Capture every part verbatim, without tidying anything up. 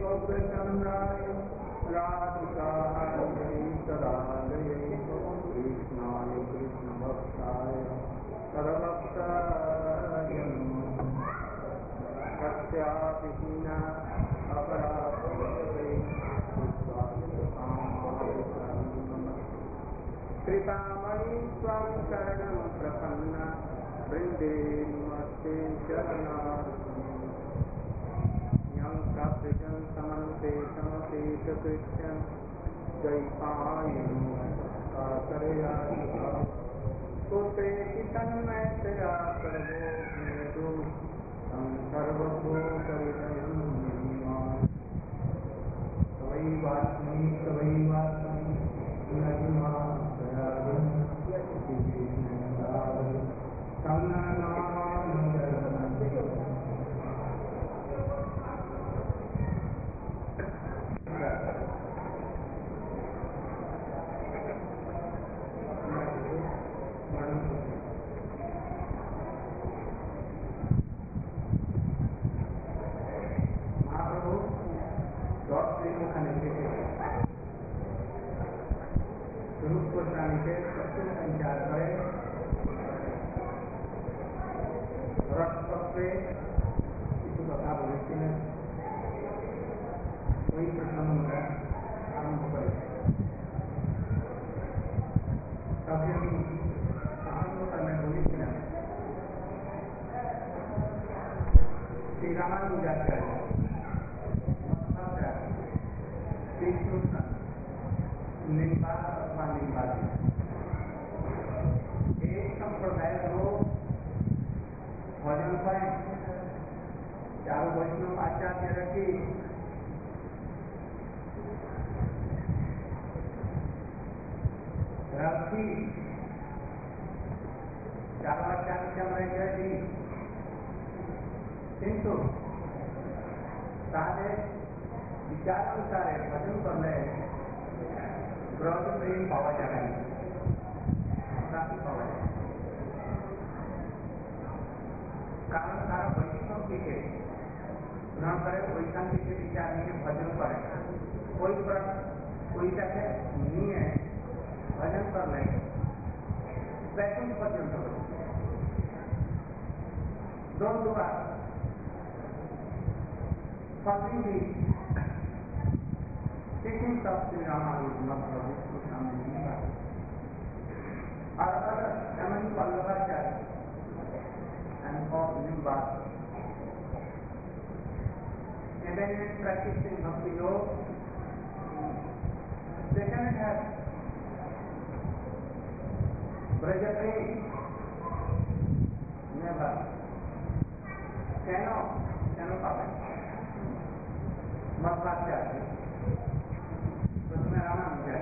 गोपचन्द्राय राधिकायै तदालये कृष्णाय कृष्णभक्ताय तद्भक्ताय सत्याभिहीना अपराधे कृपामणि त्वं शरणं प्रपन्ना वृन्दे नमस्ते शरणार्थी यं प्राप्तं समन्ते समपेत कृत्यं जयपायनो काकरयाचिता कुतेति तन्मयतया सर्वो मेदु तं सर्वभूतहृदयं तवैवास्मि तवैवास्मि नहिमा दयालु किंतु सारे विचार अनुसार भजन करने ब्रह्म प्रेम पावा जाए काफी पावा जाए कारण सारा वैष्णव के न करे वैशांति के विचार के भजन करे कोई पर कोई जाके नहीं है भजन कर ले वैकुंठ भजन करो don't do that. Following the teachings of Sri Rama is not promised to come in Jiva. Or other Ramani Pallavacharya and for Nimba. Abandoned practice in Bhakti Yoga, they cannot have Brajapre, never. Cannot, cannot happen. Madhvacharya, उसमें राम जाए।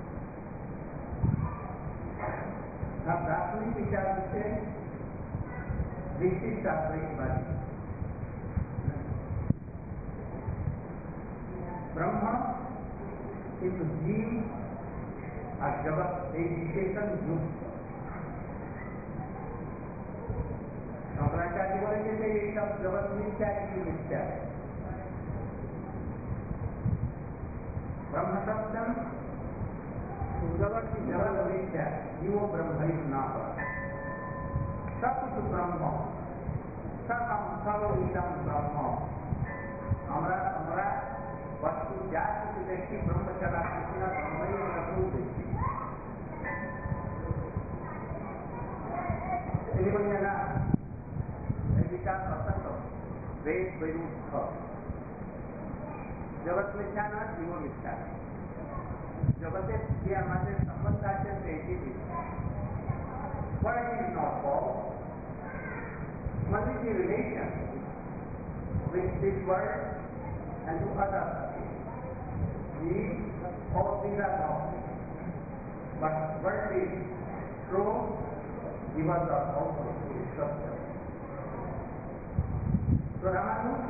अब दार्शनिक विचार से विशिष्ट शास्त्रीय बात ब्रह्म इस जीव और जगत एक विशेषण युग शंकराचार्य बोले थे ये सब जगत मिथ्या है कि मिथ्या है ब्रह्म सत्यम जगत की जगत मिथ्या है जीवो ब्रह्म ना पर सब कुछ ब्रह्म सब हम सब एकदम ब्रह्म हमारा हमारा वस्तु जा कुछ व्यक्ति ब्रह्म चला किसी ब्रह्म ही रखू व्यक्ति ना विचार असंग वेद विरुद्ध जगत मिथ्या ना जीव मिथ्या जगते जे हमारे संबंध आते थे but it is not false. Only the relation with this world and to others is all these are wrong. But what is true, even the also is structure. So Ramanuj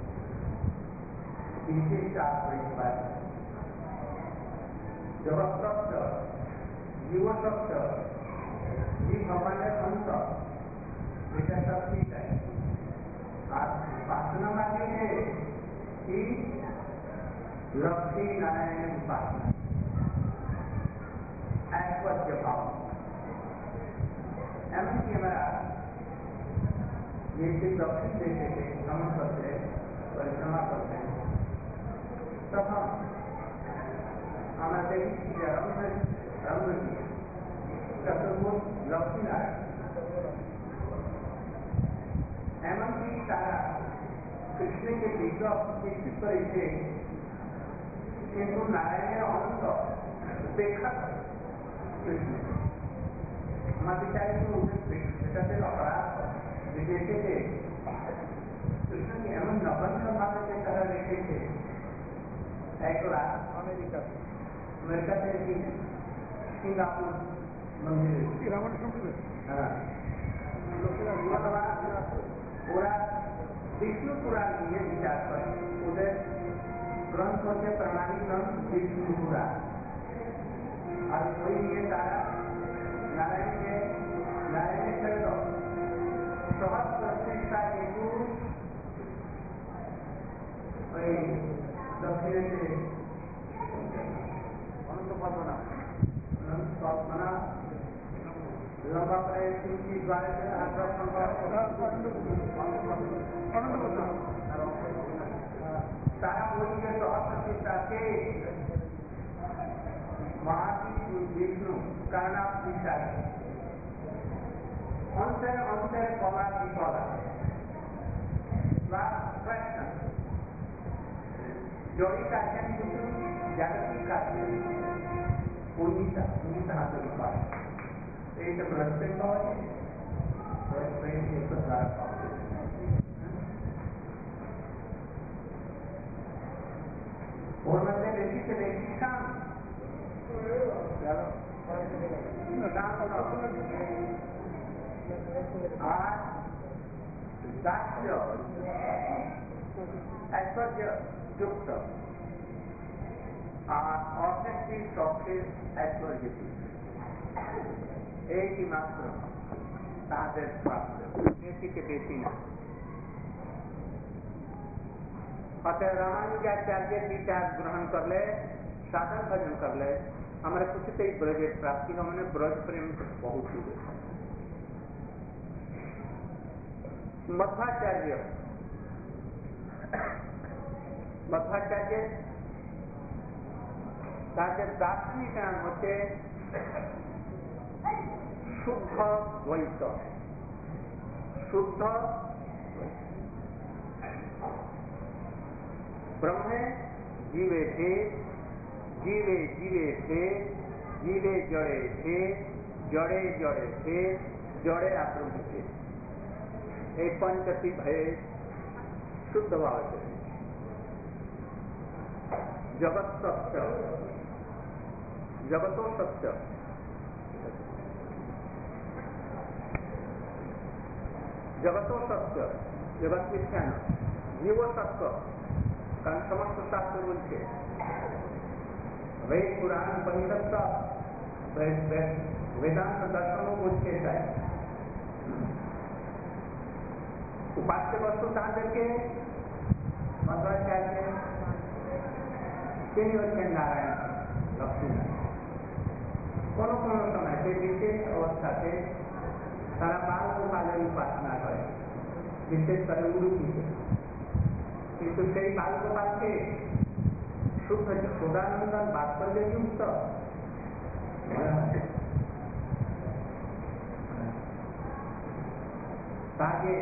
विशिष्ट आश्रय बात जगत सत्य जीव सत्य जीव हमारे संत ऐसा सब ठीक है वासना वाली है कि लक्ष्मी नारायण उपासना, ऐश्वर्य भाव। एमएनसी हमारा ये दक्षिण देते थे, श्रमण करते परिक्रमा करते हैं, तब हम हमारे रंग रंग चतुर्भुज लक्ष्मी नारायण एमएनसी तारा कृष्ण के विग्रह निश्चित तरीके किंतु नारायण अंत उपेक्षा कृष्ण हमारे विचार को उपेक्षा अपराध देखे थे। कृष्ण के एवं नवंश भाव के तरह देखे थे। एक लाख अमेरिका अमेरिका से सिंगापुर मंदिर हाँ पूरा विष्णु पुराण ये विचार पर उधर ग्रंथ होते प्रणाली ग्रंथ विष्णु पुराण और कोई ये सारा नारायण के नारायण के सहज प्रतिष्ठा हेतु दक्षिण से अनंत पद्मना अनंत पद्मना लंबा प्रयत्न की द्वारा से सारा बोली के सहज प्रतिष्ठा के महादेव विष्णु कर्णा पिता अंतर अंतर कला विकला प्रश्न जोड़ी कार्य जागतिक कार्य उन्नीता उन्नीता हाथ विकास एक ब्रह्म भाव है एक प्रकार और मतलब बेटी से बेटी काम ऐश्वर्य युक्त ऑब्जेक्टिव सॉफ्टवेयर ऐश्वर्य एक ही मात्र साधे प्राप्त बेटी के बेटी न अतः रामानुजाचार्य विचार ग्रहण कर ले, साधन भजन कर ले, हमारे कुछ तो ब्रज प्राप्ति हमने ब्रज प्रेम बहुत ही मध्वाचार्य मध्वाचार्य ताके दार्शनिक नाम होते शुद्ध द्वैत शुद्ध ब्रह्म जीवे थे जीवे जीवे थे जीवे जड़े थे जड़े जड़े थे जड़े आक्रम थे एक पंचती भय शुद्ध भाव से जगत सत्य जगतो सत्य जगतो सत्य जगत मिथ्या जीव सत्य कारण समस्त शास्त्र बोलते वेद पुराण परिषद वेदांत दर्शनों बोलते हैं उपास्य वस्तु साधन के मध्वाचार्य तीन वचन नारायण लक्ष्मी कोनो कोनो समय से विशेष अवस्था से सारा बाल गोपाल उपासना करे विशेष कर उड़ूपी से किंतु से बाल गोपाल के शुद्ध सदानंदन वात्सल्य युक्त ताकि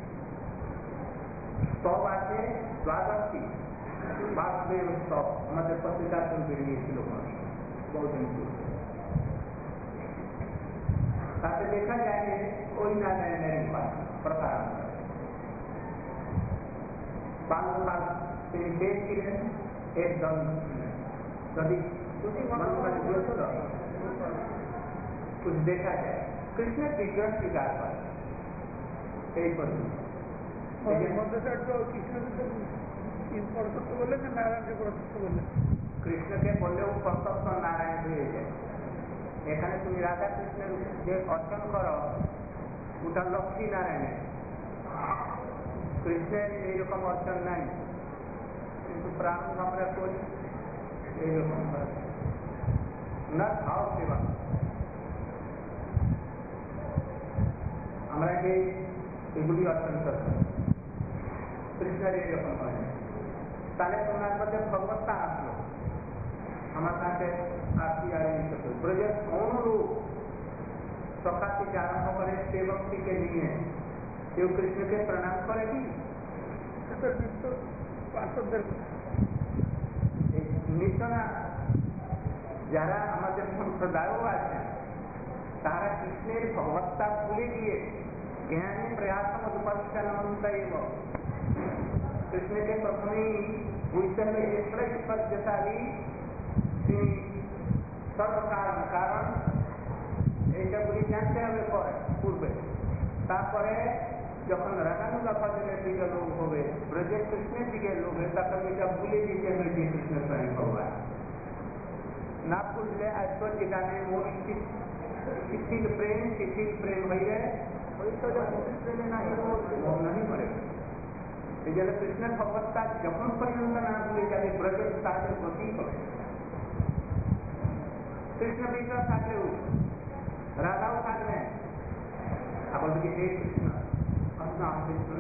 सौ बातें द्वादशी वासुदेव सौ मध्य पत्रिका के श्लोक बहुत ताकि देखा जाए कोई नारायण नहीं प्रकार बाल गोपाल से विशेष की है एकदम कभी कुछ देखा जाए कृष्ण विग्रह स्वीकार पर एक पर बोले नारायण के बोले कृष्ण के बोले वो परतत्व नारायण हुए এখানে তুমি রাধা কৃষ্ণের যে অর্চন করো ওটা লক্ষ্মী নারায়ণের কৃষ্ণের এইরকম অর্চন নাই কিন্তু প্রাণ আমরা করি এইরকম হয় ওনার ভাব সেবা। আমরা যে এগুলি অর্জন করতাম কৃষ্ণের এইরকম হয় তাহলে ওনার মধ্যে ভগবত্তা আসলো আমার কাছে আরতি আয়োজিত ব্রজের অনুরূপ সকাল থেকে আরম্ভ করে সেবক থেকে নিয়ে কেউ কৃষ্ণকে প্রণাম করে কি নিত্য না। যারা আমাদের সম্প্রদায়ও আছেন তারা কৃষ্ণের ভগবত্তা ভুলে গিয়ে জ্ঞানী প্রয়াসম উপাসনমন্তৈব কৃষ্ণকে প্রথমেই বুঝতে হবে যে ঐশ্বর্যশালী তিনি সর্বকাল কারণ এইটাগুলি জানতে হবে পরে পূর্বে। তারপরে যখন রাগানুগা ভজনের দিকে লোক হবে ব্রজের কৃষ্ণের দিকে লোক হবে তখন এটা ভুলে দিতে হবে যে কৃষ্ণ স্বয়ং ভগবান। না বুঝলে ঐশ্বর্য গানে মোর শিথিল প্রেম শিথিল প্রেম হইলে প্রেমে नहीं पड़ेगा। এই জন্য কৃষ্ণের ভগবত্তা যখন পর্যন্ত না ভুলে যাবে ব্রজের তাদের গতি হবে। কৃষ্ণ বিগ্রহ থাকলেও রাধাও থাকবেন আবার দিকে হে কৃষ্ণ নাম কৃষ্ণ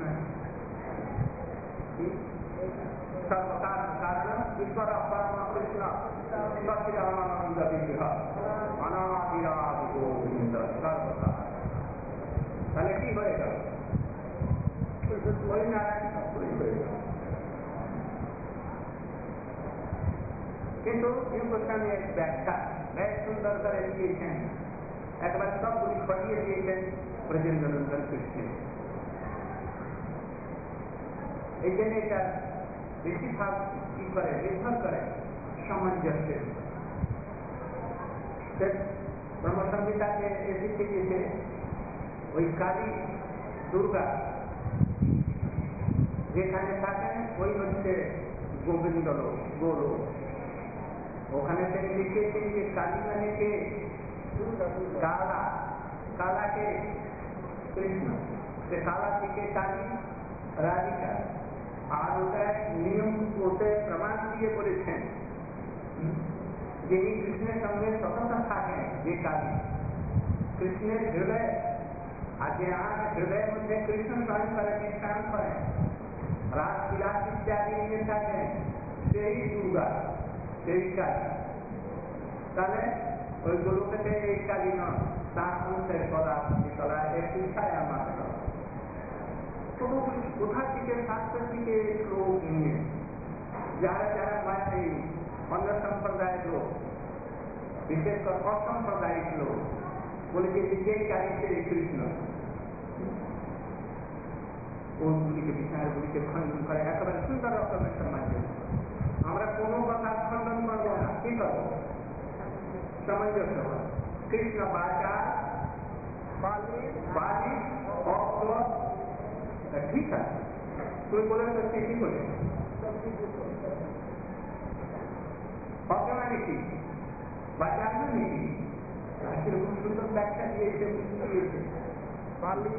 সর্বকাল কারণ ঈশ্বর পরম কৃষ্ণ সচিদানন্দ বিগ্রহ অনাদিরাদি গোবিন্দ সর্বকাল। তাহলে কি হয়ে গেল ওই নারায়ণ সবগুলি হয়ে গেল। কিন্তু এই গোস্বামী এক ব্যাখ্যা বেশ সুন্দর করে দিয়েছেন একবার সবগুলি খড়িয়ে দিয়েছেন ব্রজেন্দ্র নন্দন কৃষ্ণ। এই জন্য এটা বেশিরভাগ কি করে নির্ভর করে সামঞ্জস্যের ব্রহ্মসংহিতাকে এদিকে গিয়েছে ওই কালী দুর্গা যেখানে থাকেন ওই হচ্ছে গোবিন্দ লোক গোলোক। ওখানে তিনি লিখেছেন যে কালী মানে কে কালা কালাকে কৃষ্ণ সে কালা থেকে কালী রাধিকা আর ওটা নিয়ম ওতে প্রমাণ দিয়ে বলেছেন যিনি কৃষ্ণের সঙ্গে সততা থাকেন যে কালী কৃষ্ণের হৃদয় আর যে আর হৃদয়ের মধ্যে কৃষ্ণ স্মরণ করেন স্নান করেন রাত বিলাস ইত্যাদি নিয়ে থাকেন সেই দুর্গা সেই কালী। তাহলে ওই গোলকেতে এই কালী নয় তার অংশের কলা কলা একটু ছায়া মাত্র তবু কোথা থেকে শাস্ত্রের দিকে লোক নিয়ে যারা যারা এই অন্য সম্প্রদায়ের লোক বিশেষ করে অসাম্প্রদায়িক লোক বলেছে যে যে কালীতে কৃষ্ণ ওগুলিকে বিচারগুলিকে খণ্ডন করে একেবারে সুন্দর রকমের সামঞ্জস্য। আমরা কোনো কথা খণ্ডন করবো না কি করবো সামঞ্জস্য কৃষ্ণ বাচা বালি অক্ষ ঠিক আছে তুমি বলে তো কি বলে অজ্ঞ মানে কি বাচা মানে কি সেরকম সুন্দর ব্যাখ্যা দিয়েছে দিয়েছে বালি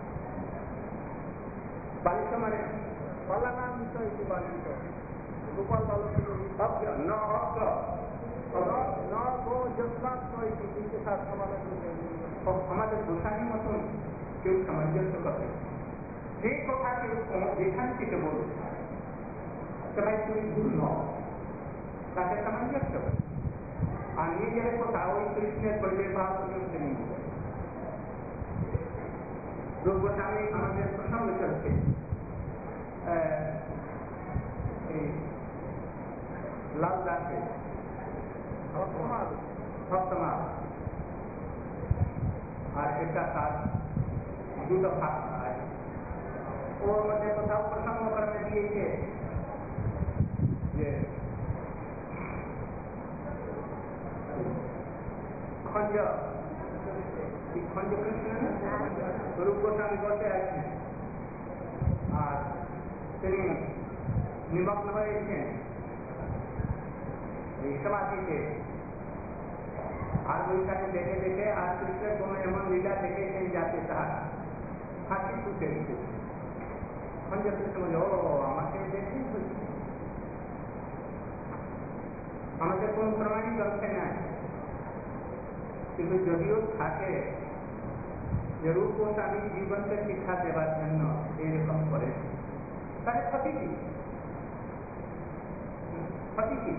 বালিত মানে পালা নাম বিষয় কি বালিত গোপাল বালক ন অজ্ঞ আমাদের গোসানির মতন কেউ সামঞ্জস্য করে যে কথা কেউ যেখান থেকে বলবে ভাই তুমি ভুল নও তাকে সামঞ্জস্য করে আর নিজের কথা ওই কৃষ্ণের ব্রজের ভাব পর্যন্ত নিয়ে রূপ গোস্বামী আমাদের প্রসঙ্গ চলছে লাল দাসে সপ্তমাস আর এটা তার দুটো ভাগ হয় ওর মধ্যে কোথাও প্রসঙ্গ করে দিয়েছে যে খঞ্জ খঞ্জ কৃষ্ণ রূপ গোস্বামী বসে আছেন আর তিনি নিমগ্ন হয়েছেন এই সমাধিতে আর ওইখানে দেখে দেখে আর কৃষ্ণের কোন এমন লীলা দেখেছেন যাতে তার হাসি ফুটে উঠেছে। খঞ্জ কৃষ্ণ বলে ও আমাকে দেখে আমাদের কোন প্রমাণই গ্রন্থে নাই, কিন্তু যদিও থাকে যে রূপ গোস্বামী জীবনকে শিক্ষা দেওয়ার জন্য এইরকম করেছে, তাহলে ক্ষতি কি? ক্ষতি কি?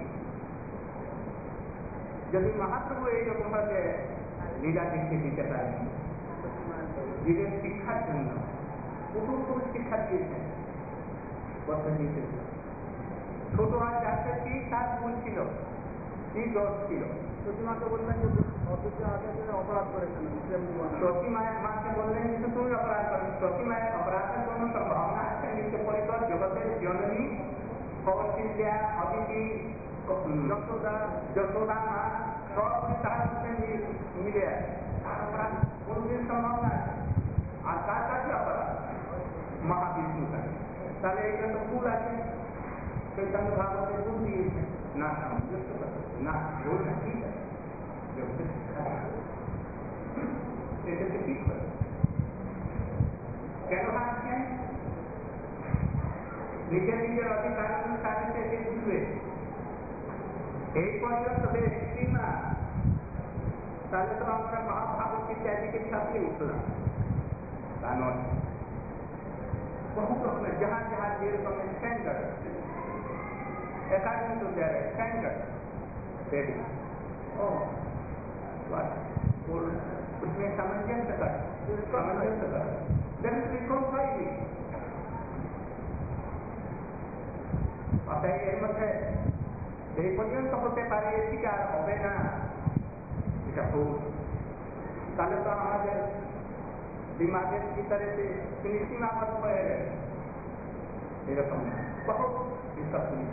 যদি মহাপ্রভু এইরকম ভাবে লীলা দেখিয়ে দিতে পারেন, জীবের শিক্ষার জন্য কুটুকুর শিক্ষা দিয়েছেন, বলতে দিয়েছেন ছোট আর যাচ্ছে কি তার ভুল ছিল, কি দোষ ছিল। প্রতিমাকে বললেন যে অযোধ্যা আচার্য অপরাধ করেছেন, সখী মায়ের মাকে বললেন যে তুমি অপরাধ করেন, সখী মায়ের অপরাধের কোন সম্ভাবনা আছে? নিত্য পরিকর জগতের জননী কৌশল্যা, অদিতি, যশোদা যশোদা মা সব তার সাথে মিলে আছে, তার অপরাধ কোনদিন সম্ভাবনা আছে? আর তার কাছে অপরাধ মহাবিষ্ণু কাছে, তাহলে এটা তো ভুল আছে। চৈতন্য ভাগবতের ভুল দিয়েছে না, সামঞ্জস্য না, ভুল না, ঠিক আছে, জগতের শিক্ষা এটাকে ঠিক করে কেন হাসছেন? নিজের নিজের অধিকার অনুসারে সে বুঝবে এই পর্যন্ত বেশ সীমা, তাহলে তো আমরা মহাভারত ইত্যাদিকে ছাপিয়ে উঠলাম। তা নয়, বহু রকমের যাহা যাহা যে রকমের standard, according to their standard, ready. Oh, what? उसमें सामंजस्य कर, सामंजस्य कर, then we comply it. অতএব এর মধ্যে এই পর্যন্ত হতে পারে, এদিকে আর হবে না, এটা ভুল। তাহলে তো আমাদের দিমাগের ভিতরে তিনি সীমাবদ্ধ হয়ে গেছে, এরকম বহু হিসাব শুনি।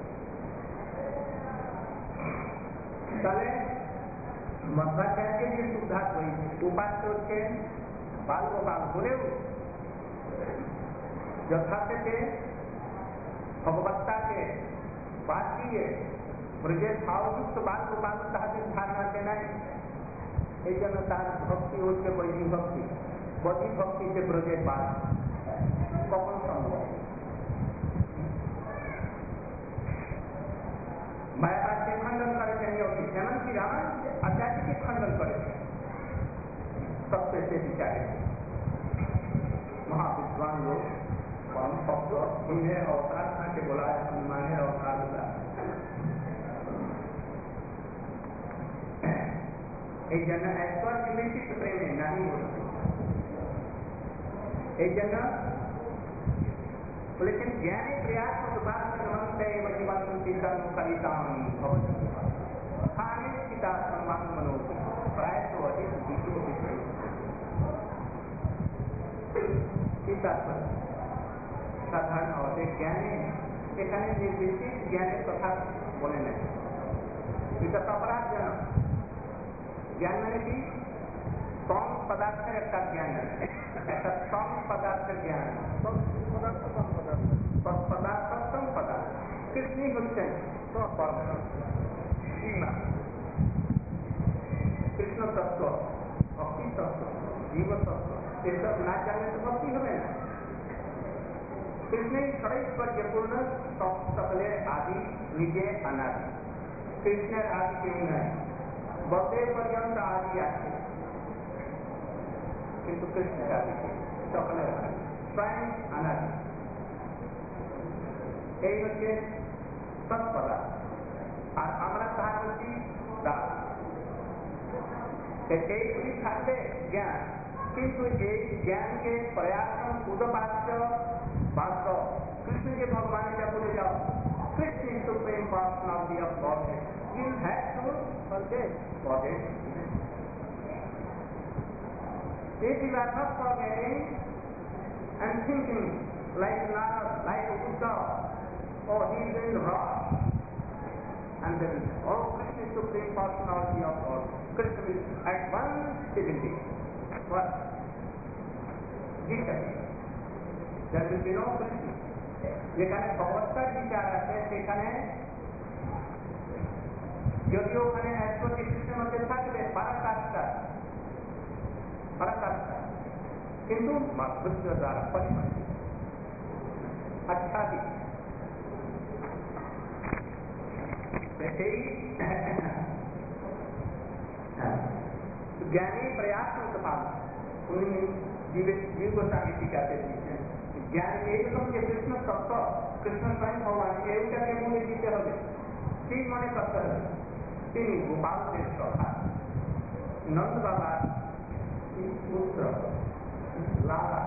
তাহলে মধ্যাচার্যকে যে উদ্ধার করেছে, উপাস্য হচ্ছে বাল গোপাল বলেও যথার্থে ভগবত্তাকে বাদ দিয়ে ব্রজের ভাবযুক্ত বাল গোপাল তাহাদের ধারণাতে নাই। এই জন্য তার ভক্তি হচ্ছে বৈদিক ভক্তি, বৈদিক ভক্তি যে ব্রজের বাদ কখন সম্ভব? মায়াবাদকে খণ্ডন করেছেন যোগী, এমনকি রামায়ণ আচার্যকে খণ্ডন করেছেন সত্য সে বিচারে। महाविद्वान लोग परम भक्त इन्हें अवतार के बोला हनुमाने अवतार बोला। एक जन ऐश्वर विवेचित प्रेम नहीं बोलते, एक जन लेकिन ज्ञानी प्रयास पिता सम्मान मनो प्राय तो अधिक সাধারণ অর্থে জ্ঞানে এখানে নির্বিশেষ জ্ঞানের কথা বলে নেয়, এটা অপরাধজনক। জ্ঞান মানে কি? কম পদার্থের একটা জ্ঞান, একটা কম পদার্থের জ্ঞান, পদার্থ কম পদার্থ পদার্থ কম পদার্থ কৃষ্ণই হচ্ছেন কৃষ্ণ তত্ত্ব, ভক্তি তত্ত্ব, জীব তত্ত্ব, এসব না জানলে তো ভক্তি হবে না। কৃষ্ণের ষড়ৈশ্বর্যপূর্ণ সকলের আদি, নিজে অনাদি। কৃষ্ণের আদি কেউ নাই, বলতে পর্যন্ত আদি আছে, কিন্তু কৃষ্ণের আদি সকলের আদি, স্বয়ং অনাদি। এই হচ্ছে সৎপদা, আর আমরা তাহার হচ্ছি দাস। এইগুলি থাকবে জ্ঞান, কিন্তু এই জ্ঞানকে প্রয়াসন উদপাচ্য বাস্তব কৃষ্ণকে ভগবান যা বলে যাও, Krishna supreme personality of Godhead, you have to forget Godhead. If you are not forgetting and thinking like Narad, like Uddhav, oh he is in wrath, and then oh Krishna is supreme personality of God, Krishna will at once divinity. What? Disappear. There will be no Krishna. যেখানে ভগবত্তার বিচার আছে সেখানে যদিও ওখানে একশোটি কৃষ্ণের মধ্যে থাকবে পারাকাষ্ঠা পারাকাষ্ঠা, কিন্তু মাধুর্য দ্বারা পরিমাণিত আচ্ছাদিত। সেই ज्ञानी प्रयास पाल उन्हें जीव जीव गोस्वामी जी कहते हैं ज्ञान एवं के कृष्ण तत्व कृष्ण स्वयं भगवान एवं के मूल जीते होते तीन मने पत्थर तीन गोपाल देव सभा नंद बाबा पुत्र लाला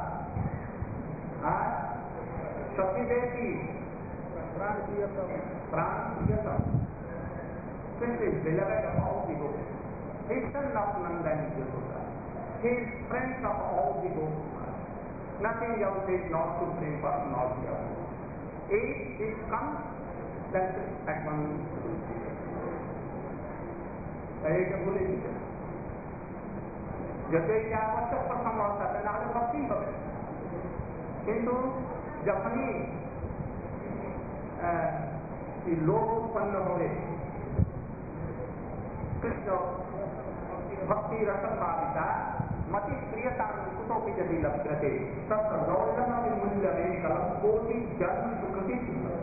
सतीदेव की प्राण प्रियतम प्राण प्रियतम Krishna beloved of all the gopis. He is son of Nanda and Yashoda. He is friend of all the gopis. Nothing else is not supreme personality of God. If it comes, then at one এইটা বলে দিতে যদি এটা আবশ্যক প্রসঙ্গ থাকে নাহলে ভক্তি হবে কিন্তু যখনই লোভ উৎপন্ন হবে कृष्ण भक्ति रस भाविता मति प्रियता कुतोपि यदि लभ्यते तत्र गौरव मूल्य कलम कोटि जन्म सुकृति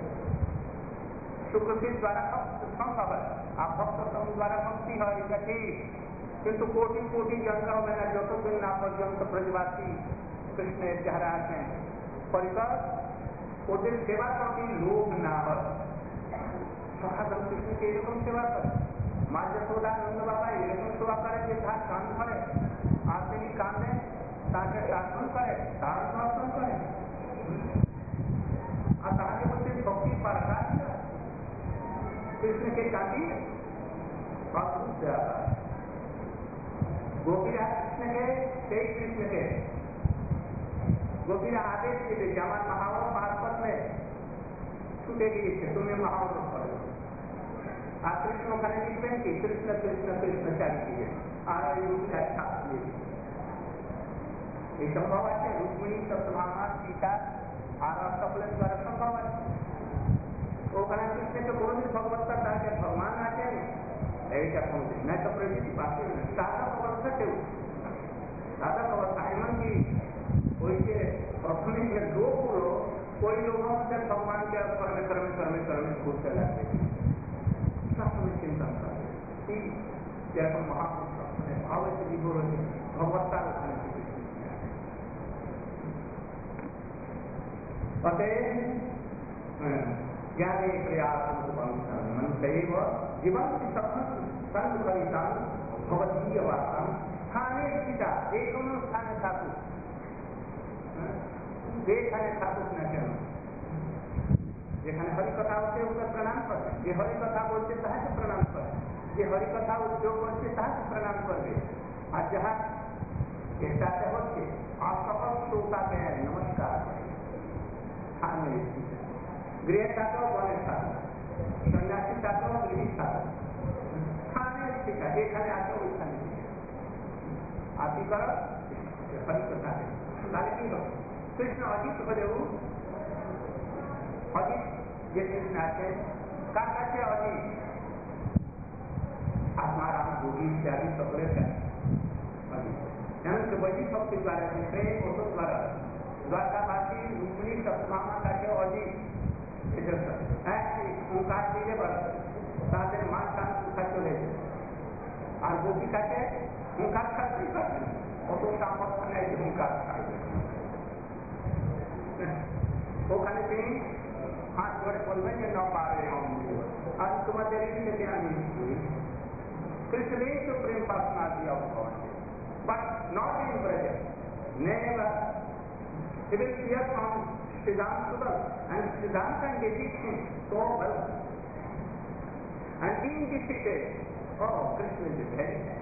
सुकृति द्वारा संभव है आप भक्त द्वारा भक्ति है এটা ঠিক কিন্তু কোটি কোটি জন্ম মেলা যতদিন না পর্যন্ত ব্রজবাসী কৃষ্ণের চেহারা আছেন পরিবার ওদের সেবা প্রতি লোভ না হয় সখাদম কৃষ্ণকে এরকম সেবা করে মা যশোদা নন্দ বাবা এরকম সেবা করে যে তার কান করে আর তিনি কাঁদে তাকে শাসন করে তার শাসন করে আর তাকে বলতে ভক্তি পারকার কৃষ্ণকে কাঁদিয়ে অদ্ভুত দেওয়া গোপীরা কৃষ্ণকে সেই কৃষ্ণকে গোপীরা আদেশ দিতে যে আমার মহাবত মারফত में ছুটে গিয়েছে তুমি মহাবত করো আর কৃষ্ণ ওখানে লিখবেন কি কৃষ্ণ কৃষ্ণ কৃষ্ণ চালিয়ে আর এই রূপটা ছাপিয়ে এই সম্ভব আছে রুক্মিণী সত্যভামা সীতা আর সকলের দ্বারা সম্ভব আছে ওখানে কৃষ্ণকে কোনদিন ভগবত্তা তাকে ভগবান আছেন এইটা কোনদিন না তো প্রকৃতি পাশে সাধক অবস্থা কেউ সাধক অবস্থা এমনকি ওই যে প্রথমে যে লোকগুলো ওই লোকের সম্মানকে কর্মে কর্মে কর্মে কর্মে ঘুরতে লাগবে সবসময় চিন্তন করে ঠিক যেরকম মহাপুরুষ অবশ্যই বিভোর হয়েছে ভগবত্তার ওখানে অতএব ज्ञाने प्रयासैव जीवन्ति संकलितां भवदीयवासां स्थाने स्थिता एकम स्थाने थाकु যেখানে থাকুক না কেন যেখানে হরি কথা হচ্ছে ওকে প্রণাম করে যে হরি কথা বলছে তাহাকে প্রণাম করে যে হরি কথা উদ্যোগ করছে তাহাকে প্রণাম করবে আর যাহা চেষ্টাতে হচ্ছে আর সকল শ্রোতাকে নমস্কার স্থানে স্থিত गृह থাকো বনের থাকো সন্ন্যাসী থাকো গৃহী থাকো স্থানে স্থিত যেখানে আছো ওইখানে আতি কর হরি কথা তাহলে কি হবে কৃষ্ণ অজিত হলেও অজিত যে কৃষ্ণ আছে কার কাছে অজিত আত্মারাম যোগী ইত্যাদি সকলের কাছে অজিত এমনকি বৈদিক ভক্তির দ্বারা প্রেম ওষুধ দ্বারা দ্বারকাবাসী রুক্মিণী সত্যভামা কাছে অজিত ওঙ্কার দিলে বলে তাদের মান টান কোথা চলে যায় আর গোপী কাছে ওঙ্কার ছাড়তেই পারবে না অত সামর্থ্য নেই যে ওঙ্কার ছাড়বে ওখানে তিনি হাত ধরে বলবেন যে ন পারে আজ তোমাদের থেকে আমি Krishna is supreme personality of God but not in present never he will hear from Siddhanta and Siddhanta can defeat him so well and being defeated oh Krishna is very bad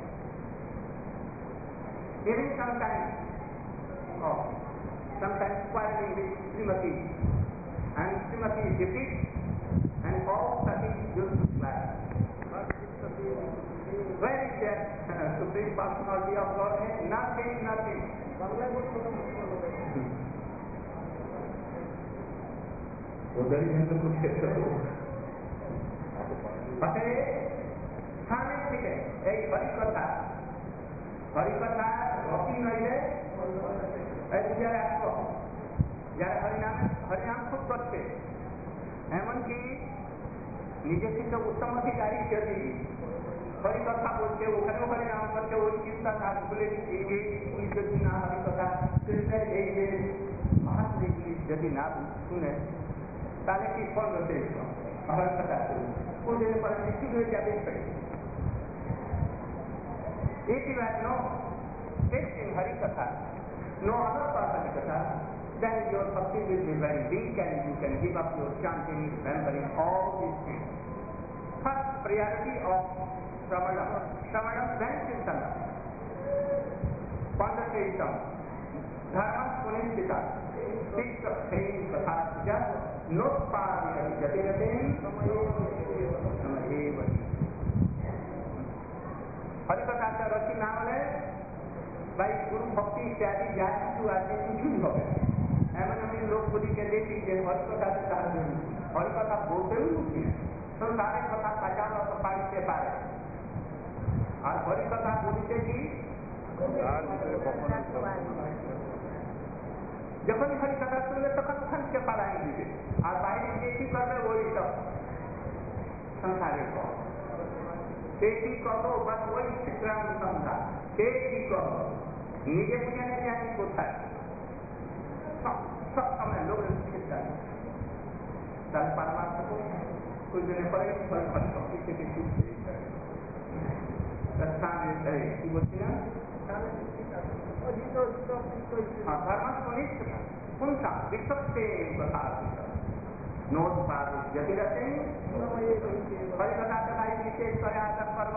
even sometimes oh sometimes quarreling with Srimati and Srimati is defeated and all Sati used to clap where is that uh, supreme personality of God nothing nothing उधर ही तो कुछ अतः स्थाने ठीक है एक हरि कथा हरि कथा रति नहिले যারা যারা হরিনাম হরিনাম খুব করছে এমনকি নিজে থেকে উত্তম অধিকারী যদি হরি কথা বলছে, ওখানেও হরি নাম করছে, ওই চিন্তা না ভুলে এই যদি না হরি কথা কৃষ্ণের এই যে মাহাত্ম যদি না শুনে, তাহলে কি ফল হতে হরি কথা কোনদিন পরে নিশ্চিত হয়ে যাবে। If you have no faith in Hari Katha, no other part of Katha, then your bhakti will be very weak and you can give up your chanting, remembering all these things. First priority of Shravanam. Shravanam then Kirtanam. Conversation. Dharma Sunishita. Six of saying Katha Puja. No Padi Jatiratin. Samahe Vati. Hari कथा का रची नाम है भाई गुरु भक्ति इत्यादि जाति जो आते हैं कुछ भी हो गए एमन हमें लोग बुद्धि के देती है हरि कथा से कहा हरि कथा बोलते हुए कुछ नहीं तो सारे कथा पचास और पारी से पारे और हरि कथा बोलते की जब हरि कथा सुनले तक खन के पाराएंगे और बाहर देखी करते वही सब संसारे को खेती करो बस वही चित्रांग समझा खेती करो निजे बुझाने जाने को था सब सब समय लोग दल परमात्मा को कोई देने पड़े फल फल भक्ति से किसी स्थान है कि बोलते हैं हाँ धर्म सुनिश्चित कौन सा विश्व से बता नोट पास जति रहते हैं हरि कथा कथाई विशेष प्रयासक पर्व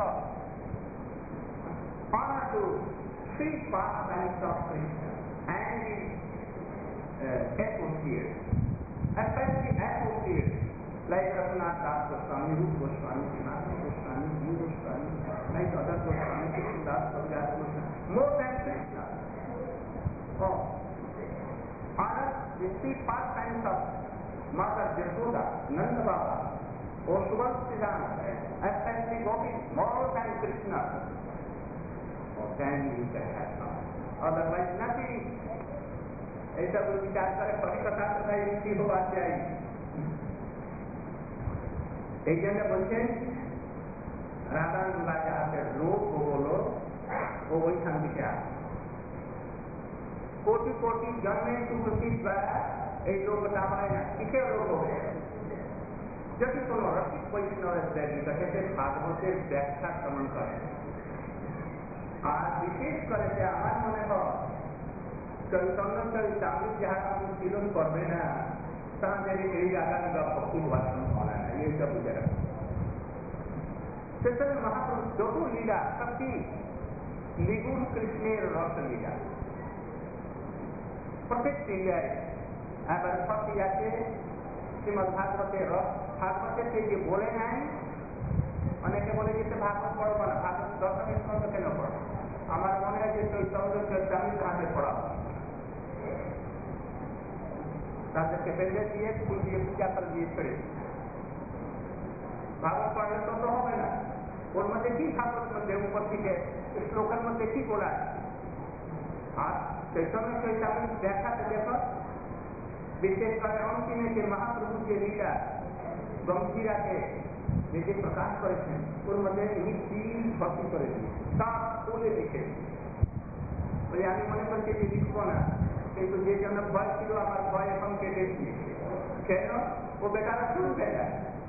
honor to three pastimes of Krishna and his uh, associates, especially associates like Raghunath Das Goswami, Rup Goswami, Sanatana Goswami, Jiva Goswami, like other Goswami, Krishnadas Goswami, more than Krishna. Oh, honor the three pastimes of Mother Yashoda, Nanda Baba, or Subhasiddhana, especially Gopi, more than Krishna, or then you can have some. Otherwise, nothing. ऐसा कोई विचार करे परी कथा कथा इसी हो बात जाएगी। एक जन बोलते राधा दुर्गा जहाँ पे लोग को बोलो वो वही ठान विचार कोटि कोटि जन्मे सुकृति द्वारा এই লোক দাবায় না কিসে লোক হবে যদি কোনো রসিক বৈষ্ণবের দেবী তাকে ভাগবতের ব্যাখ্যা শ্রবণ করে আর বিশেষ করে যে আমার মনে হয় চৈতন্য চরিতামৃত যারা অনুশীলন করবে না তাদের এই আগামী বা ভক্তি হওয়ার সম্ভাবনা নেই এইটা বুঝে রাখবে সেখানে মহাপ্রভু যত লীলা সবটি নিগুণ কৃষ্ণের রস লীলা প্রত্যেক লীলায় এবার ভক্তি আছে শ্রীমদ ভাগবতের রস ভাগবতের যে বলে নাই অনেকে বলে যেতে ভাগবত পড়ব না ভাগবত দশমী স্কন্ধ কেন পড়ো আমার মনে হয় যে চৈতন্য চৈতামৃত হাতে পড়া তাদেরকে বেঁধে দিয়ে ফুল দিয়ে পূজা করে দিয়ে ছেড়ে ভাগবত পড়লে তো তো হবে না ওর মধ্যে কি ভাগবত মধ্যে উপর থেকে শ্লোকের মধ্যে কি বলা আর চৈতন্য চৈতামৃত দেখাতে দেখো विशेष कर अंतिम के महाप्रभु के लीला गंभीरा के जे प्रकाश करेছেন ওর মধ্যে নিশ্চিল ভক্তি করে সব বলে লিখে বলে আমি মনে করছি যে লিখব না কিন্তু যে জন্য ভয় ছিল আমার ভয় এখন কেটে দিয়েছে কেন ও বেটারা শুনবে না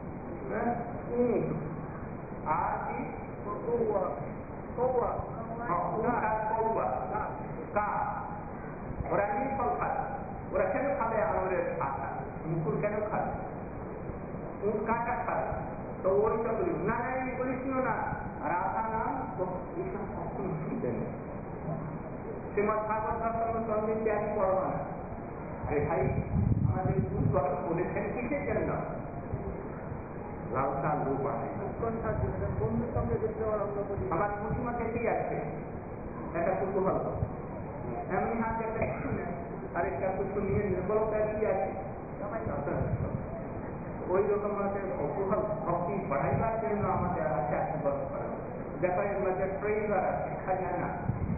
আর কি কৌয়া কৌয়া কৌয়া কা ওরা নিফল খায় ওরা কেন খাবে আমাদের আশা মুকুল কেন খাবে উঠ কাটা খাবে তো ওই সব বলি না না আমি বলিস না আর আশা নাম এইসব কখনো শুনতে নেই শ্রীমদ ভাগবত দর্শন সঙ্গে ত্যাগ পড়ব না আরে ভাই আমাদের ভুল কথা বলেছেন কিসের জন্য লালসা লোক আছে বন্ধুর সঙ্গে দেখতে আমার বুদ্ধিমতে কি আছে একটা কুতূহল এমনি হাত একটা শুনে আরেকটা কিছু নিয়ে নির্বলতা কি আছে ওই রকম আমাদের কৌতূহল ভক্তি বাড়াইবার জন্য আমাদের আছে আশীর্বাদ করা দেখো এর মধ্যে প্রেরণা শিক্ষা যায় না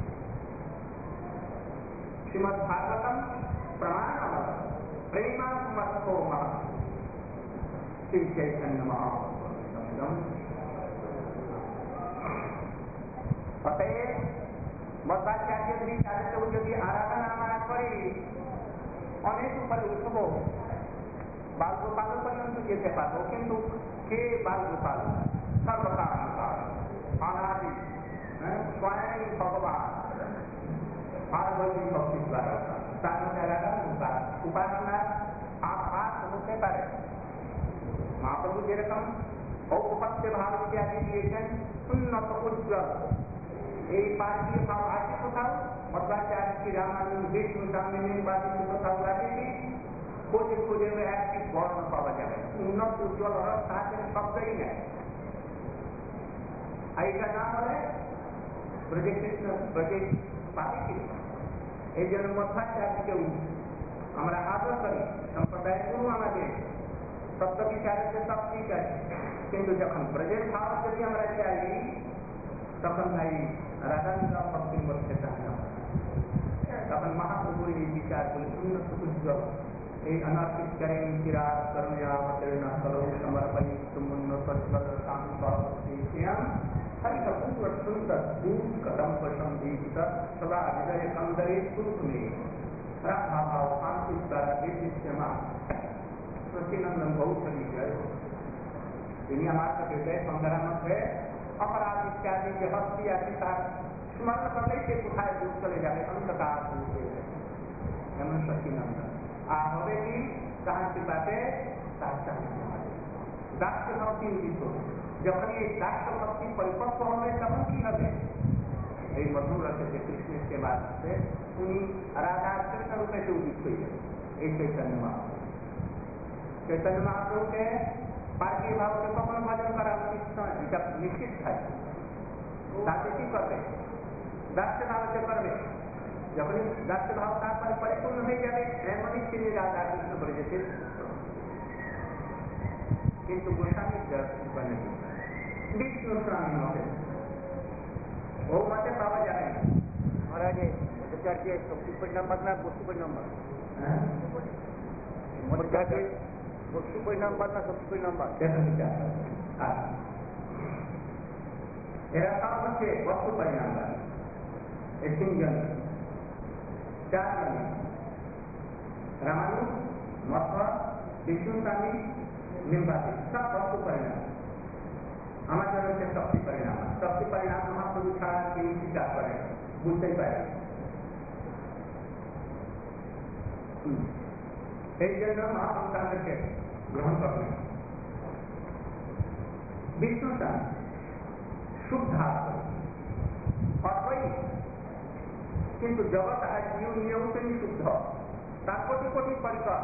শ্রীমদ ভাগবতম প্রমাণ প্রেমাত্মক মহা শ্রী চৈতন্য মহাপ্রভু একদম। অতএব মধ্বাচার্য যদি তাদের কেউ যদি আরাধনা আমরা করি অনেক উপরে উঠবো, বালগোপাল পর্যন্ত যেতে পারবো, কিন্তু কে বালগোপাল? সর্বকাল অনাদি স্বয়ং ভগবান আর বলছি ভক্তি দ্বারা তার মধ্যে আলাদা উপাসনার আভাস হতে পারে। মহাপ্রভু যেরকম ঔপত্য ভাব ইত্যাদি দিয়েছেন উন্নত উজ্জ্বল, এই পার্থিব ভাব আছে কোথাও? মধ্বাচার্য শ্রী রামানন্দ বিষ্ণু সামনে কোথাও আছে কি? খোঁজে খোঁজে একটি বর্ণ পাওয়া যাবে, উন্নত উজ্জ্বল হওয়ার সাথে শব্দই নেই। এইটা না হলে ব্রজে কৃষ্ণ ব্রজে পাবে কি? এই জন্য মধ্বাচার্যকেও আমরা আদর করি। সম্প্রদায় গুরু আমাদের তত্ত্ব বিচারকে সব ঠিক আছে, কিন্তু যখন ব্রজের ভাব যদি আমরা চাই তখন ভাই রাধানীরা ভক্তির মধ্যে থাকতে হবে। তখন মহাপ্রভুর এই বিচারগুলি উন্নত উজ্জ্বল, এই অনার্থিক করেন চিরাগ করুণাবতীর্ণ করো সমর্পয়ি তুমুন্নত শ্যাম হরিভূর সুন্দর দূত কদম্ব সন্দীপিত সদা হৃদয় সৌন্দর্যে কুলকুলে রাধা ভাব শান্তি দ্বারা বিদ্যমা সচিনন্দন গৌচরী জয়। তিনি আমার হৃদয় সৌন্দর্যের মধ্যে অপরাধ ইত্যাদি যে ভক্তি আছে তার স্মরণ করলেই সে কোথায় দূর চলে যাবে, অন্তকার এমন সচিনন্দন। আর হবে কি? তাহার কৃপাতে তার চাহিদা হবে দাস্য ভক্তি উদিত। যখন এই দাস্য ভক্তি পরিপক্ব হবে তখন কি হবে? এই মধুর রসে কৃষ্ণের সেবা করতে উনি রাধার কৃষ্ণ রূপে উদিত হয়ে যাবে। এই চৈতন্য মহাপ্রভু, চৈতন্য মহাপ্রভুকে পার্থিব ভাবকে কখনো ভজন করা উচিত নয়, এটা নিশ্চিত থাকে। তাতে কি করবে? দাস্য ভাবকে করবে। যখনই দাস্য ভাব তারপরে পরিপূর্ণ হয়ে যাবে এমনই তিনি রাধা কৃষ্ণ করে যেতে। কিন্তু গোস্বামী বলে বিষ্ণু স্বামী মতে ও মতে পাওয়া যাবে না। महाराज मध्वाचार्य शक्ति परिणाम बाद ना वस्तु परिणाम बाद मध्वाचार्य वस्तु परिणाम बाद ना शक्ति परिणाम बाद এরা সব হচ্ছে বস্তু পরিণাম বাদ। এই তিনজন চারজন রামানুজ মধ্বা বিষ্ণু স্বামী নিম্বাতি সব বস্তু পরিণাম। আমাদের হচ্ছে শক্তি পরিণাম। শক্তি পরিণাম মহাপ্রভু ছাড়া কেউ স্বীকার করে বুঝতেই পারে। এই জন্য মহাপ্রভু তাদেরকে গ্রহণ করবেন। বিষ্ণু স্বামী শুদ্ধার্থ অদ্বৈত, কিন্তু জগৎ আর জীব নিয়েও তিনি শুদ্ধ। তার কোটি কোটি পরিকর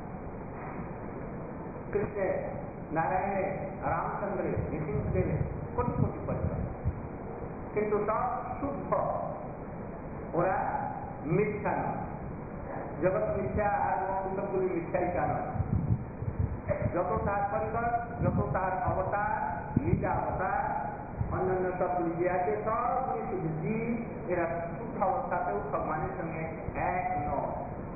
কৃষ্ণে নারায়ণে রামচন্দ্রে নৃসিংহদেবে কোটি কোটি পরিকর, কিন্তু সব শুদ্ধ। ওরা মিথ্যা নয়। জগৎ মিথ্যা আর সবগুলি মিথ্যাই কেন? যত তার পরিকর, যত তার অবতার, লীলা অবতার, অন্যান্য সবগুলি যে আছে সবগুলি শুধু জীব। এরা শুদ্ধ অবস্থাতেও ভগবানের সঙ্গে এক নয়।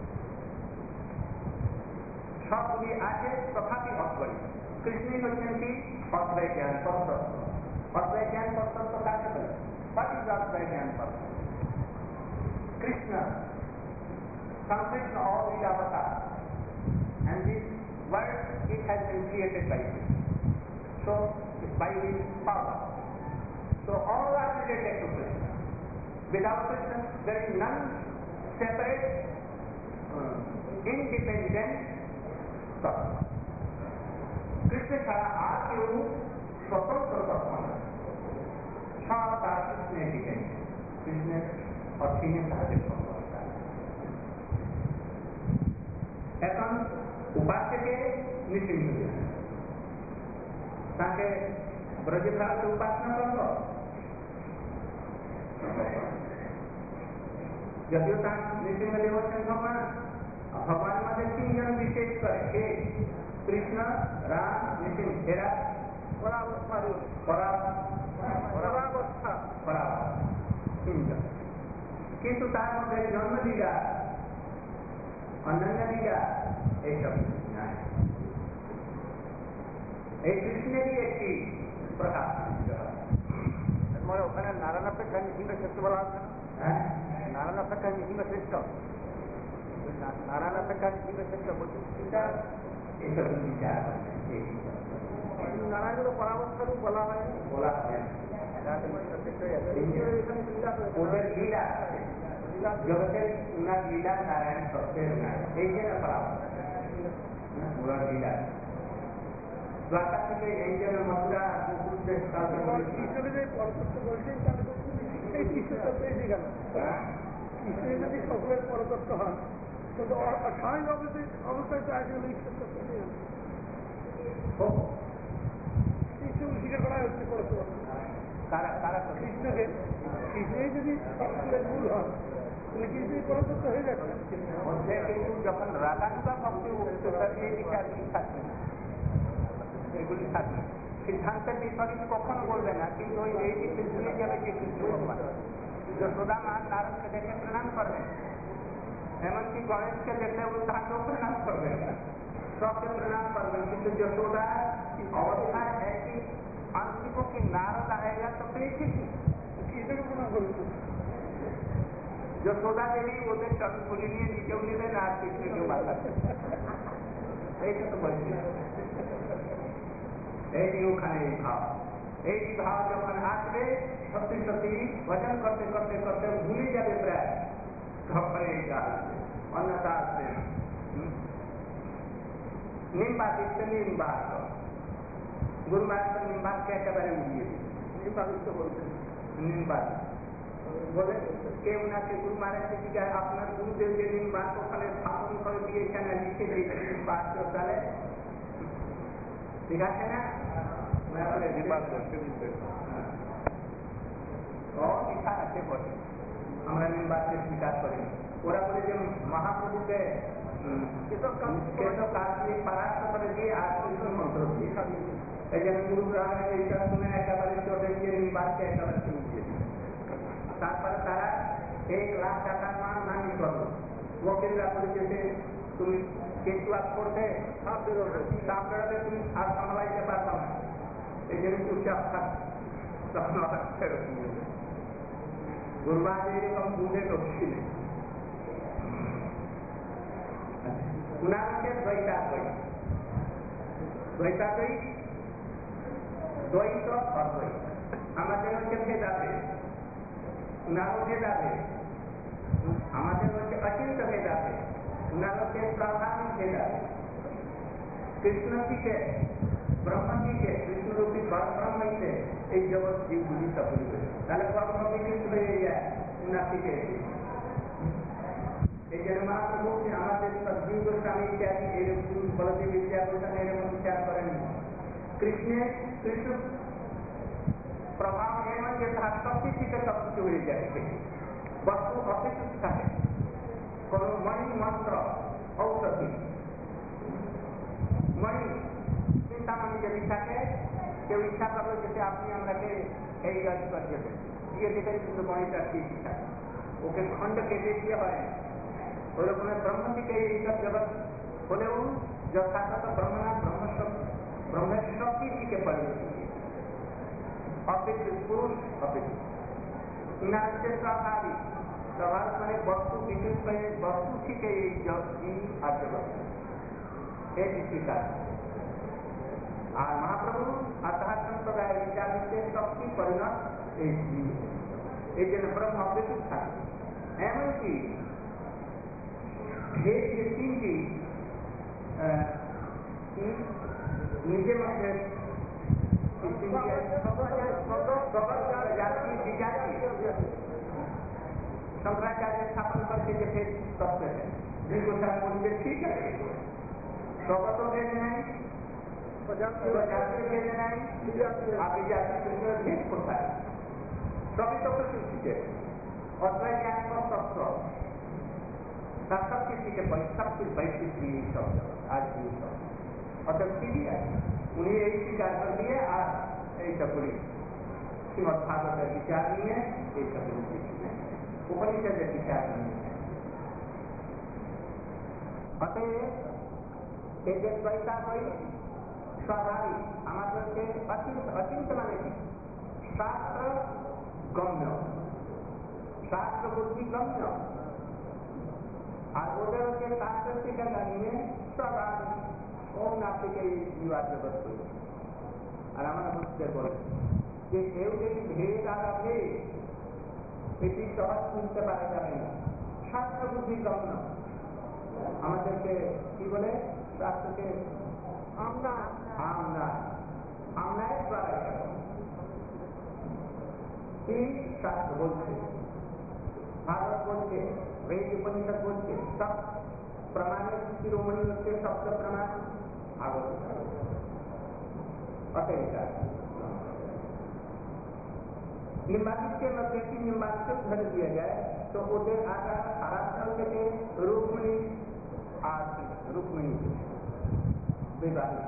সবগুলি আছে তথাপি অদ্বৈত। কৃষ্ণই হচ্ছেন কি? অদ্বৈত জ্ঞান পরতত্ত্ব। অদ্বৈত জ্ঞান পরতত্ত্ব কাকে বলে? What is অদ্বৈত জ্ঞান পরতত্ত্ব? Krishna, Krishna all the avatar, and this world it has been created by him. So by his power. So all are related to Krishna. Without Krishna there is none separate, uh, independent thought. Krishna ছাড়া আর কেউ স্বতন্ত্র তত্ত্ব না। সব তার কৃষ্ণের দিকে, কৃষ্ণের অধীনে তাদের সম্পর্ক। এখন উপাস্যকে নৃসিংহ তাকে ব্রজভারতে উপাসনা করল, যদিও তার নৃসিংহদেব হচ্ছেন ভগবান। ভগবানের মধ্যে তিনজন বিশেষ করে, কে? কৃষ্ণ, রাম, নৃসিংহ। এরা পরাবস্থা তিনজন, কিন্তু তার মধ্যে জন্মলীলা অন্যান্য লীলা এইসব নাই। এই কৃষ্ণেরই একটি প্রকাশ মানে ওখানে নারায়ণ অপেক্ষা নৃসিংহ শ্রেষ্ঠ বলা হচ্ছে না? হ্যাঁ নারায়ণ অপেক্ষা নৃসিংহ শ্রেষ্ঠ, নারায়ণ অপেক্ষা নৃসিংহ শ্রেষ্ঠ বলছি চিন্তা এইসব বিচার নারায়ণের পরামর্শ বলা হয়নি, বলা হয় ওদের লীলা জগতের উনার লীলা নারায়ণ সত্যের এই জন্য করা ওনার লীলা দ্বারকা থেকে এই জন্য মথুরা কৃষ্ণকে যে পরতত্ত্ব বলছেন তাহলে তো সেই কৃষ্ণতত্ত্ব এসে গেল। কৃষ্ণের যদি সকলের পরতত্ত্ব হয় তো স্বাভাবিক অবস্থায় তো আসলে ঈশ্বরতত্ত্ব এসে গেল। কৃষ্ণকে স্বীকার করা হচ্ছে পরতত্ত্ব কৃষ্ণকে কৃষ্ণই যদি সকলের মূল হয় তাহলে কৃষ্ণই পরতত্ত্ব হয়ে যাচ্ছে। কিন্তু যখন রাগানুগা ভক্তি এই বিচারগুলি থাকবে না, এগুলি থাকবে সিদ্ধান্তের বিষয় কখনো বলবে না, কিন্তু ওই এই দিকে ভুলে যাবে যে কৃষ্ণ ভগবান। যশোদা মা নারদকে দেখে প্রণাম করবেন, এমনকি গণেশকে দেখলে উদ্ধারকেও প্রণাম করবেন, সবকে প্রণাম করবেন, কিন্তু যশোদা অবস্থা একই आंशिकों की नारद आएगा तो पीछे কৃষ্ণকে প্রণাম করবে যশোদা দেবী ওদের চরণ খুলে নিয়ে নিজেও নেবেন আর কৃষ্ণকেও মাথা এইটা তো বলছি এই ওখানে এই ভাব এই ভাব যখন আসবে সত্যি সত্যি ভজন করতে করতে করতে ভুলে যাবে প্রায় তখন এইটা আসবে, অন্যতা আসবে নিম্বাদ দিচ্ছে নিম্বাদ गुरु महाराज तो निम्बाद के एकेबारे उड़िए নিম্বাদ তো বলছেন निम्बाद बोले কেউ না কে গুরু महाराज से জিজ্ঞাসা আপনার গুরুদেবকে নিম্বাদ ওখানে স্থাপন করে দিয়েছেন না লিখে দিয়েছেন নিম্বাদ চলে ঠিক আছে না নিম্বাদ করতে দিতে ও লিখা আছে বলে আমরা নিম্বাদকে স্বীকার করি। ওরা বলে যে মহাপ্রভুকে কেশব কাশ্মীর পরাস্ত করে দিয়ে আর কৃষ্ণ মন্ত্র দিয়ে এই জন্য গুরু গ্রহণের এইটা শুনে একেবারে চটে গিয়ে নিম্বাদকে একেবারে শুনে দিয়ে তারপরে তারা এক লাখ টাকার মান নামি করলো। ওকিলরা বলেছে যে তুমি কেসু আপ করতে সাপ বেরোবে সাপ বেরোবে তুমি আর সামলাইতে পারবা না, এই জন্য চুপচাপ থাক। তখন ওরা ফেরত নিয়ে যাবে। গুরুবাদ এরকম বুঝে ঢুকছিলেন উনার হচ্ছে দ্বৈতাদ্বৈত, দ্বৈতাদ্বৈত দ্বৈত অদ্বৈত। আমাদের হচ্ছে ভেদাভেদ, উনারও ভেদাভেদ, আমাদের হচ্ছে অচিন্ত ভেদাভেদ, উনার হচ্ছে স্বাভাবিক ভেদাভেদ। কৃষ্ণ থেকে ব্রহ্ম থেকে কৃষ্ণরূপী ব্রহ্মইতে এই জগৎ জীবগুলি সবগুলি হয়েছে, তাহলে ব্রহ্ম বিকৃত হয়ে যায় উনার থেকে। এই জন্য মহাপ্রভু আমাদের সজ্জীব গোস্বামী ইত্যাদি এরকম বলদেব বিদ্যাভূষণ এরকম বিচার করেন। কৃষ্ণের কৃষ্ণ প্রভাব এমন যে তার শক্তি থেকে সবকিছু হয়ে যায়, বস্তু অপেক্ষিত থাকে। কোন মণি মন্ত্র ঔষধি মণি চিন্তামণি যদি থাকে, কেউ ইচ্ছা করলো যেতে আপনি আমাকে এই কাজ করে দেবেন দিয়ে দেবেন, কিন্তু মণিটা ঠিক থাকে, ওকে খণ্ড কেটে দিয়ে হয় ওরকম ব্রহ্ম থেকে এইসব জগৎ হলেও যথাযথ ব্রহ্মনা ব্রহ্ম ব্রহ্মের শক্তি থেকে পরিবর্তিত অপেক্ষিত পুরুষ অপেক্ষিত ইনার হচ্ছে স্বাভাবিক। স্বাভাবিক মানে বস্তু বিশেষ করে বস্তু থেকে এই জীব আর জগৎ এই স্বীকার। আর মহাপ্রভু আধ্যাত্ম সম্প্রদায় বিচার হচ্ছে শক্তি পরিণত এই জীব, এই জন্য ব্রহ্ম অপেক্ষিত থাকে। এমনকি এই যে তিনটি নিজের মধ্যে शंकराचार्य स्थापन करके जो फिर करते हैं जिनको सारा बोलिए ठीक है शौकत तो भेज नहीं भेज नहीं आगे जाति भेद होता है सभी तो प्रकृति के और ज्ञान को तत्व सब किसी के सब कुछ वैश्विक भी शब्द आज भी शब्द और जब सीधी है उन्हें यही स्वीकार कर दिए और यही चपड़ी श्रीमद भागवत विचार नहीं है, यही चपड़ी उपनिषद विचार नहीं है। अतः एक द्वैता द्वैत স্বাভাবিক আমাদেরকে অচিন্ত অচিন্ত মানে কি শাস্ত্র গম্য শাস্ত্র বুদ্ধি গম্য আর ওদের হচ্ছে শাস্ত্র থেকে জানিয়ে স্বাভাবিক কোন না থেকে এই বিবাদ জগৎ করি আর আমরা বুঝতে বলি যে কেউ যদি ভেদ আলাদে এটি সহজ বুঝতে পারা যাবে না শাস্ত্র বুদ্ধি গম্য আমাদেরকে কি বলে শাস্ত্রকে আমরা আমরা আমরাই দ্বারা এই শাস্ত্র বলছে ভারত বলছে वेद उपनिषद बोलते सब प्रमाणे शिरोमणि होते शब्द प्रमाण भागवत अतः निम्बादित के मध्य की निम्बादित धर दिया जाए तो उधर आकर आराधना के रुक्मिणी आरती रुक्मिणी विवाहित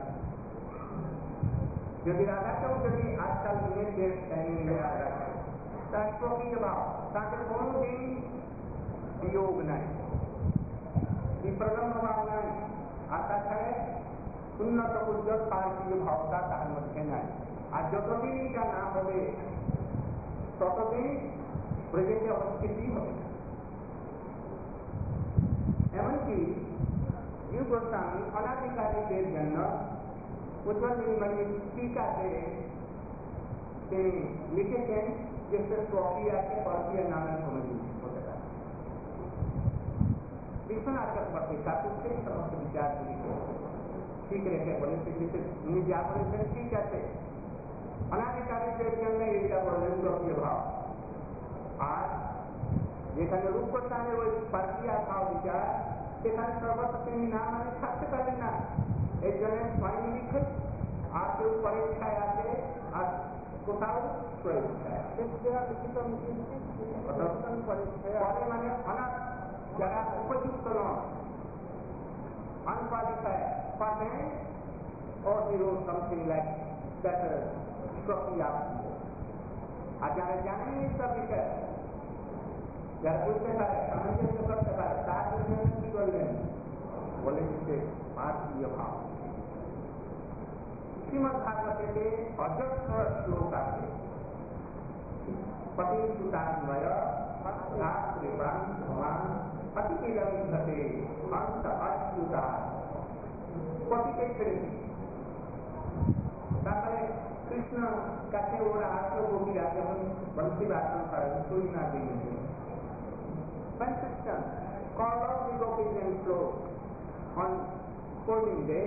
यदि राधा को यदि आजकल मिले देश कहीं राधा राष्ट्रों की भाव ताकि कोनो दिन वियोग नहीं विप्रलम्ब भाव नहीं आता है उन्नत उज्जवल पार्थिव भावता तार मध्य नहीं आज যতদিন का नाम হবে ততদিন প্রজেতে অস্তিত্ব হবে এমনকি जीव गोस्वामी अनाधिकारीদের জন্য উজ্জ্বল নির্মলী टीकाতে তিনি লিখেছেন যে প্রক্রিয়াকে প্রক্রিয়া নামে কোনো জিনিস হতে পারে विश्वनाथ भक्ति ठाकुर से समस्त विचार ठीक रखे बोले उन्हें क्या बोले ठीक है अनाधिकारी बोले भाव आज যেখানে রূপ গোস্বামীর ওই পার্টিয়া ভাব বিচার সেখানে সর্বপ্রথম না মানে থাকতে পারে না এই জন্য স্বয়ং লিখে আর কেউ পরীক্ষায় আছে আর কোথাও পরীক্ষায় পরে মানে অনাথ যারা উপযুক্ত নয় unqualified for them or he wrote something like better প্রক্রিয়া আর যারা জানেন এই সব বিষয় যারা বুঝতে পারে সামঞ্জস্য করতে পারে তার জন্য কি করলেন বলে দিতে পার্থীয় ভাব শ্রীমদ ভাগবতে অজস্র শ্লোক আছে पति सुतान्वय भक्तात्रिवान भगवान पति के लंघते अंत अच्युता पति के प्रेम তারপরে কৃষ্ণ কাছে ওরা আসলো গোপীরা যখন বংশী বাসন করে তুই না দিয়ে consistent call out the gopis and flow on holding day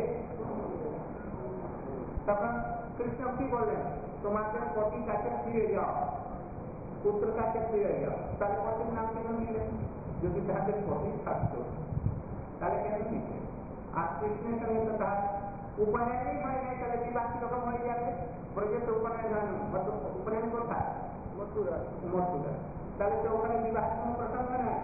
তখন কৃষ্ণ কি বললেন তোমাদের পতি কাছে ফিরে যাও পুত্র কাছে ফিরে যাও তাহলে পতির নাম কেন নিলেন যদি তাদের পতি থাকতো তাহলে কেন দিচ্ছে আর কৃষ্ণের সঙ্গে তো তার উপনয়নই হয় নাই তাহলে বিবাহ কিরকম হয়ে যাবে ব্রজের উপনয়ন উপনয়ন কোথায় মথুরা মথুরা তাহলে তো ওখানে বিবাহ কোনো প্রসঙ্গ নাই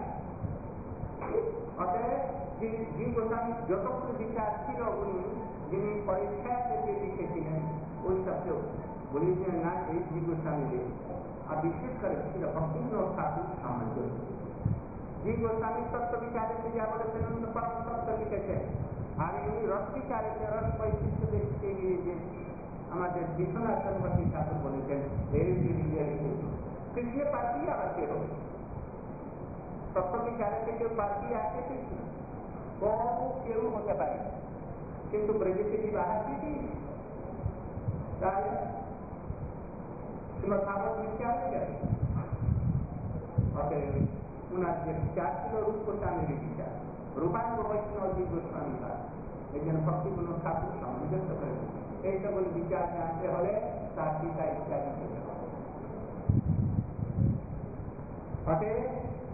অতএব জীব গোস্বামী যতগুলো বিচার ছিল উনি যিনি পরীক্ষাতে যে লিখেছিলেন ওই শব্দ বলেছিলেন না এই জীব গোস্বামী আর বিশেষ করে ছিল ভক্তিবিনোদ ঠাকুর সামঞ্জস্য জীব গোস্বামী তত্ত্ব বিচারেতে যা বলেছেন পরম তত্ত্ব লিখেছেন আর এমনি রস বিচারেতে রস বৈশিষ্ট্য দেখতে গিয়ে যে আমাদের বিশ্বনাথ চন্দ্রপতি ঠাকুর বলেছেন এই কৃষ্ণের পার্টি আবার কে হবে তত্ত্ব বিচারেতে কেউ পার্টি আছে কৃষ্ণ বহু কেউ হতে পারে কিন্তু ব্রজেতে বিবাহ কি তাই শ্রীমদ ভাগবত বিচার হয়ে যাবে অতএব উনার যে বিচার ছিল রূপ গোস্বামীর বিচার রূপাঙ্গ বৈষ্ণব জীব গোস্বামী তার এই জন্য ভক্তিবিনোদ ঠাকুর সামঞ্জস্য করে এই সকল বিচার জানতে হলে তার টিকা ইত্যাদি পেতে হবে অতএব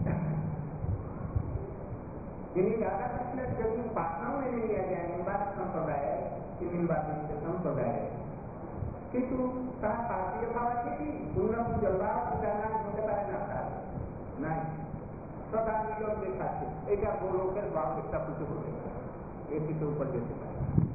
যিনি রাধাকৃষ্ণের যদি পাঠাও এনে নিয়ে যায় নির্বাচ সম্প্রদায় নির্বাচিত সম্প্রদায় কিন্তু তার পার্টির ভাব আছে কি উন্নত জলবায়ু উদাহরণ হতে পারে না তার নাই সদা নিয়ম দেখাচ্ছে এটা গোলকের ভাব একটা পুজো হতে পারে এর কিছু উপর যেতে পারে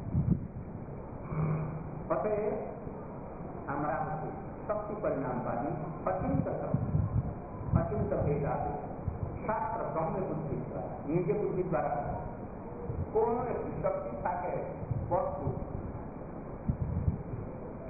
অতএব আমরা হচ্ছে শক্তি পরিণামবাদী অচিন্ত অচিন্ত ভেদ আছে শাস্ত্র ব্রহ্ম বুদ্ধি দ্বারা নিজ বুদ্ধি দ্বারা কোন একটি শক্তি থাকে বস্তু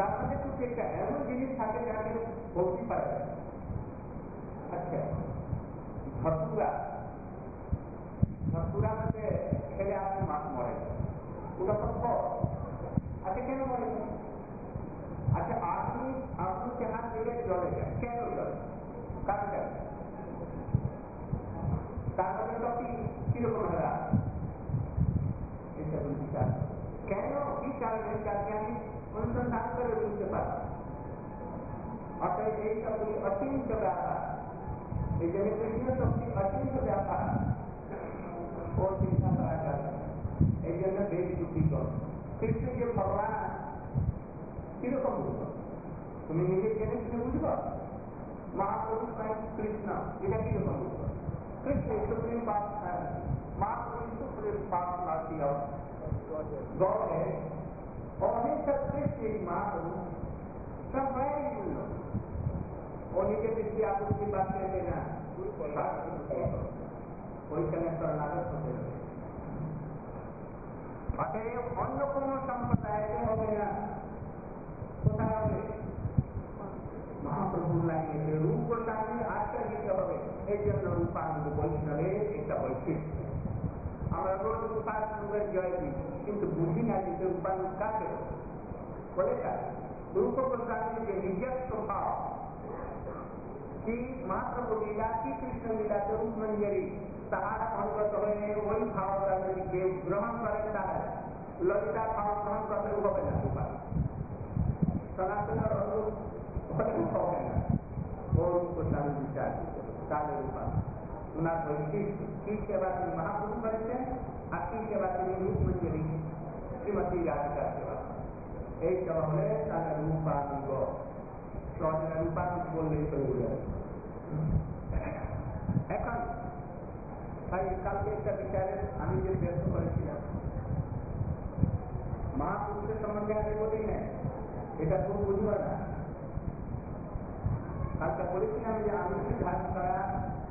তার মধ্যে কিছু একটা এমন জিনিস থাকে যাকে বলতে পারে। আচ্ছা, ধতুরা ধতুরা মধ্যে খেলে আপনি মাছ মরে, ওটা তো ফল। আচ্ছা, কেন মরে? আচ্ছা, আপনি আপনাকে হাত দিলে জলে যায়, কেন জলে? কারণ যায় তার মধ্যে তো কি কিরকম হবে? এটা বিচার কেন, কি কারণে, যাকে আমি অনুসন্ধান করে বুঝতে পারি। অর্থাৎ এই সবগুলি অচিন্ত ব্যাপার, এই জন্য কৃষ্ণ শক্তি অচিন্ত ব্যাপার, ও চিন্তা করা যাবে। এই জন্য বেশ যুক্তি কর কৃষ্ণ যে ভগবান কিরকম বুঝব? তুমি নিজে জেনে শুনে বুঝব? মহাপ্রভু স্বয়ং কৃষ্ণ, এটা কিরকম বুঝব? Krishna supreme person, Mahaprabhu supreme personality of Godhead, or his subsisting Mahaprabhu, from where you will know? Only के दृष्टि आप उसकी बात कहते ना, कोई कनेक्ट और लागत होते रहे। अतएव अन्य कोनो संप्रदाय से हो गया, কোথায় হবে? মহাপ্রভু লাইনে রূপ গোস্বামী আশ্চর্যিত হবে। এই জন্য রূপানন্দ বৈষ্ণবের একটা বৈশিষ্ট্য। আমরা রোজ রূপানন্দের জয় দিই, কিন্তু বুঝি না যে রূপানন্দ কাকে বলে। কাজ রূপ গোস্বামীর যে নিজের স্বভাব কি মহাপ্রভু লীলা কি কৃষ্ণ লীলা স্বরূপ মঞ্জরি, তাহার অঙ্গত হয়ে ওই ভাবনা যদি কেউ গ্রহণ করেন তাহলে ললিতা ভাব গ্রহণ করতে হবে না। রূপা সনাতনের অনুরূপ হলে হবে না। ও রূপ গোস্বামী বিচার তাহলে রূপা ওনার বৈশিষ্ট্য কি সেবা তিনি মহাপ্রভু করেছেন, আর কি সেবা তিনি রূপ মঞ্জরি শ্রীমতী রাধিকার সেবা। এই সেবা হলে তাহলে রূপানুগ সহজে রূপানুগ বললেই চলে যাবে। এখন তাই কালকে একটা বিচারে আমি যে ব্যক্ত করেছিলাম মহাপুরুষের সম্বন্ধে আমি বলি না, এটা খুব বুঝবো না। কালকে বলেছিলাম যে আমি ধারণ করা